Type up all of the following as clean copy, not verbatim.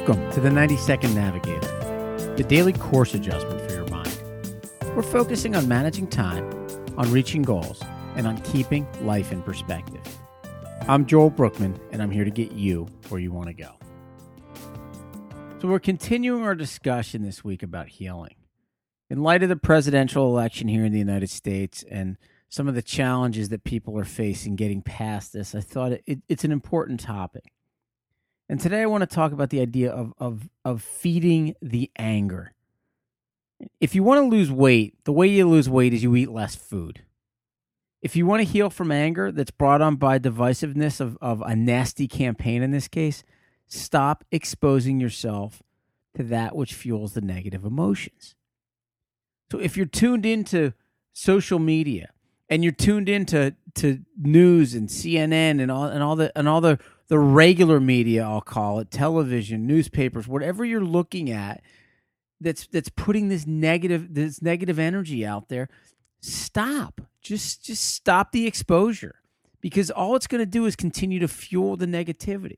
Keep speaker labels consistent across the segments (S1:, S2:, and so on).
S1: Welcome to the 90-Second Navigator, the daily course adjustment for your mind. We're focusing on managing time, on reaching goals, and on keeping life in perspective. I'm Joel Brookman, and I'm here to get you where you want to go. So we're continuing our discussion this week about healing. In light of the presidential election here in the United States and some of the challenges that people are facing getting past this, I thought it's an important topic. And today I want to talk about the idea of feeding the anger. If you want to lose weight, the way you lose weight is you eat less food. If you want to heal from anger that's brought on by divisiveness of a nasty campaign in this case, stop exposing yourself to that which fuels the negative emotions. So if you're tuned into social media and you're tuned into news and CNN and all the regular media, I'll call it, television, newspapers, whatever you're looking at that's putting this negative energy out there, stop. Just stop the exposure, because all it's going to do is continue to fuel the negativity.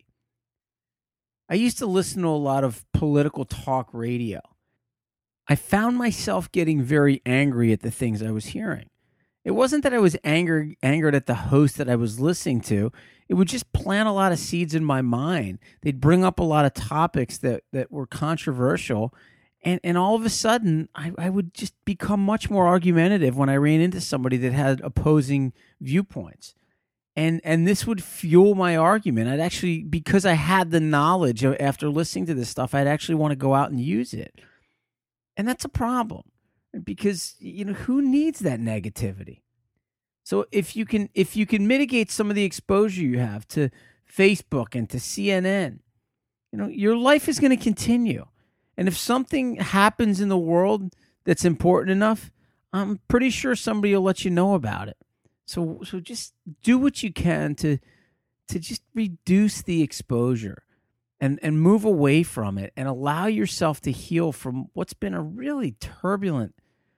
S1: I used to listen to a lot of political talk radio. I found myself getting very angry at the things I was hearing. It wasn't that I was angered at the host that I was listening to. It would just plant a lot of seeds in my mind. They'd bring up a lot of topics that were controversial. And all of a sudden, I would just become much more argumentative when I ran into somebody that had opposing viewpoints. And this would fuel my argument. I'd actually, because I had the knowledge after listening to this stuff, I'd actually want to go out and use it. And that's a problem, because who needs that negativity? So if you can mitigate some of the exposure you have to Facebook and to CNN, your life is going to continue. And if something happens in the world that's important enough, I'm pretty sure somebody will let you know about it. So just do what you can to just reduce the exposure and move away from it and allow yourself to heal from what's been a really turbulent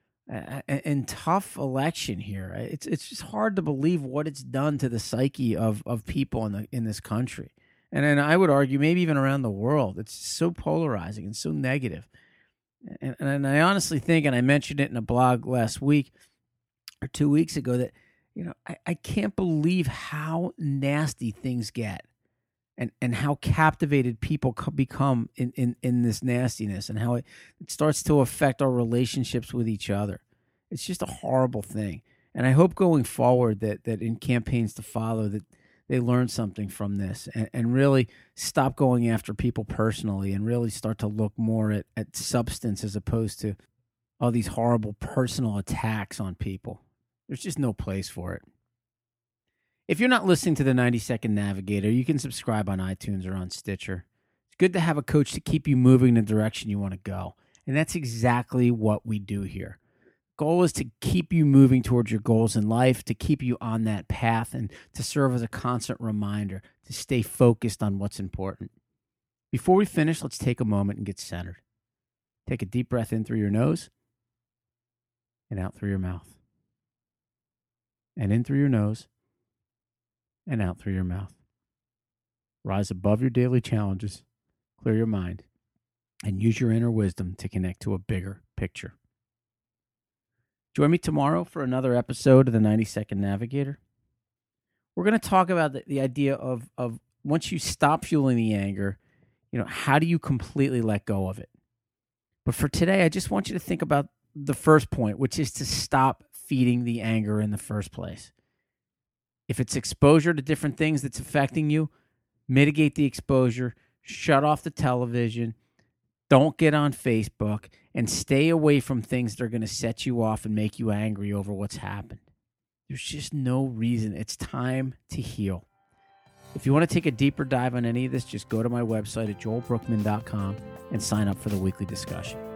S1: and tough election here. It's just hard to believe what it's done to the psyche of people in this country. And I would argue maybe even around the world. It's so polarizing and so negative. And I honestly think, and I mentioned it in a blog last week or 2 weeks ago, that I can't believe how nasty things get and how captivated people become in this nastiness, and how it starts to affect our relationships with each other. It's just a horrible thing. And I hope going forward that in campaigns to follow that they learn something from this and really stop going after people personally and really start to look more at substance as opposed to all these horrible personal attacks on people. There's just no place for it. If you're not listening to the 90-Second Navigator, you can subscribe on iTunes or on Stitcher. It's good to have a coach to keep you moving in the direction you want to go. And that's exactly what we do here. Goal is to keep you moving towards your goals in life, to keep you on that path, and to serve as a constant reminder to stay focused on what's important. Before we finish, let's take a moment and get centered. Take a deep breath in through your nose and out through your mouth. And in through your nose and out through your mouth. Rise above your daily challenges, clear your mind, and use your inner wisdom to connect to a bigger picture. Join me tomorrow for another episode of the 90-Second Navigator. We're going to talk about the idea of once you stop fueling the anger, how do you completely let go of it? But for today, I just want you to think about the first point, which is to stop feeding the anger in the first place. If it's exposure to different things that's affecting you, mitigate the exposure, shut off the television, don't get on Facebook, and stay away from things that are going to set you off and make you angry over what's happened. There's just no reason. It's time to heal. If you want to take a deeper dive on any of this, just go to my website at joelbrookman.com and sign up for the weekly discussion.